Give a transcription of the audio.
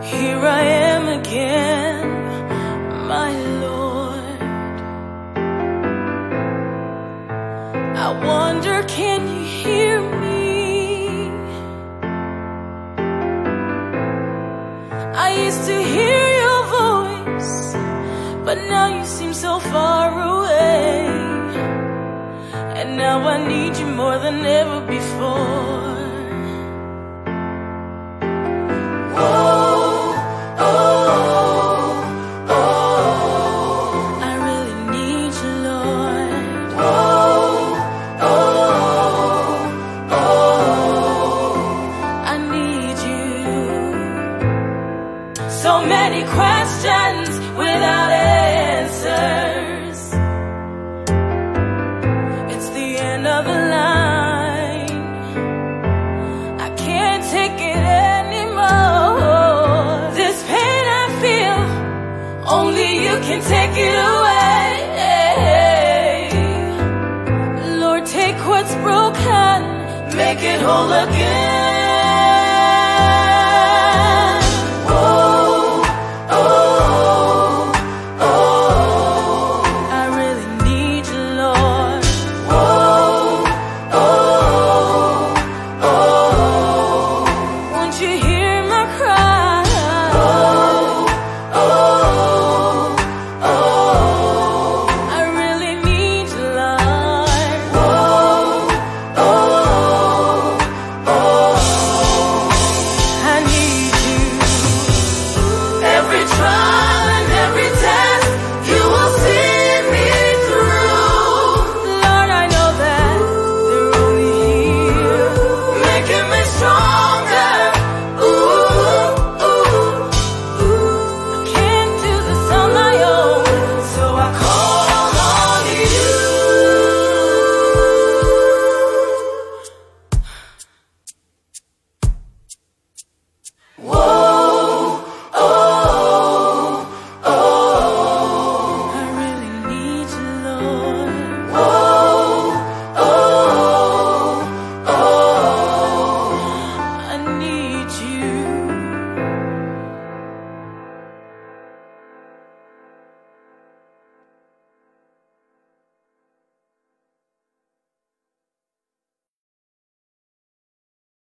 Here I am again, my Lord. I wonder, can you hear me? I used to hear your voice, but now you seem so far away. And now I need you more than ever before. Oh, oh, oh, I really need you, Lord. Oh, oh, oh, I need you. So many questions without answers. It's the end of the line. I can't take it anymore. This pain I feel, only you can take it away. Lord, take what's broken, make it whole again.